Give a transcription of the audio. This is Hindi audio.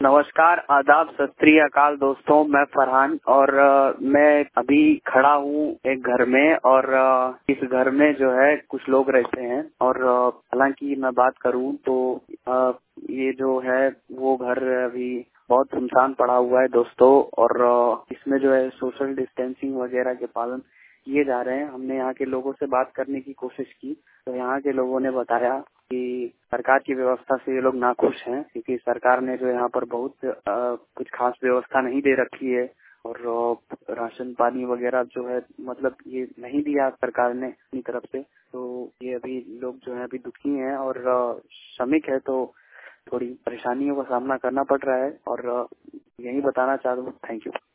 नमस्कार, आदाब, सत श्री अकाल दोस्तों। मैं फरहान और मैं अभी खड़ा हूँ एक घर में और इस घर में जो है कुछ लोग रहते हैं और हालांकि मैं बात करूँ तो ये जो है वो घर अभी बहुत सुनसान पड़ा हुआ है दोस्तों और इसमें जो है सोशल डिस्टेंसिंग वगैरह के पालन किए जा रहे हैं। हमने यहाँ के लोगों से बात करने की कोशिश की तो यहाँ के लोगों ने बताया कि सरकार की व्यवस्था से ये लोग नाखुश हैं क्योंकि सरकार ने जो यहाँ पर बहुत कुछ खास व्यवस्था नहीं दे रखी है और राशन पानी वगैरह जो है मतलब ये नहीं दिया सरकार ने अपनी तरफ से। तो ये अभी लोग जो है अभी दुखी हैं और श्रमिक है तो थोड़ी परेशानियों का सामना करना पड़ रहा है और यही बताना चाहता हूँ। Thank you.